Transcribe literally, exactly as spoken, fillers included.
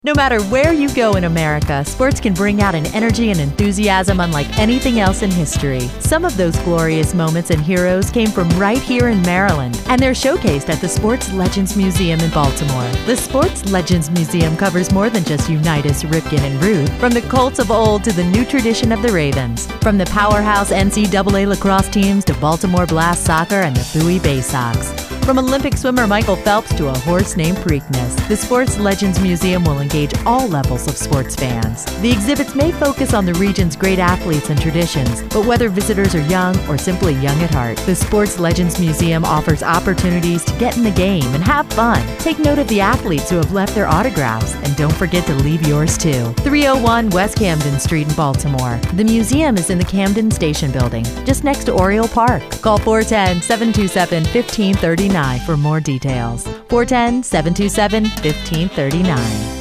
No matter where you go in America, sports can bring out an energy and enthusiasm unlike anything else in history. Some of those glorious moments and heroes came from right here in Maryland, and they're showcased at the Sports Legends Museum in Baltimore. The Sports Legends Museum covers more than just Unitas, Ripken, and Ruth, from the Colts of old to the new tradition of the Ravens, from the powerhouse N C double A lacrosse teams to Baltimore Blast soccer and the Bowie Bay Sox. From Olympic swimmer Michael Phelps to a horse named Preakness, the Sports Legends Museum will engage all levels of sports fans. The exhibits may focus on the region's great athletes and traditions, but whether visitors are young or simply young at heart, the Sports Legends Museum offers opportunities to get in the game and have fun. Take note of the athletes who have left their autographs, and don't forget to leave yours too. three oh one West Camden Street in Baltimore. The museum is in the Camden Station Building, just next to Oriole Park. Call four one zero, seven two seven, one five three nine for more details. four one zero, seven two seven, one five three nine.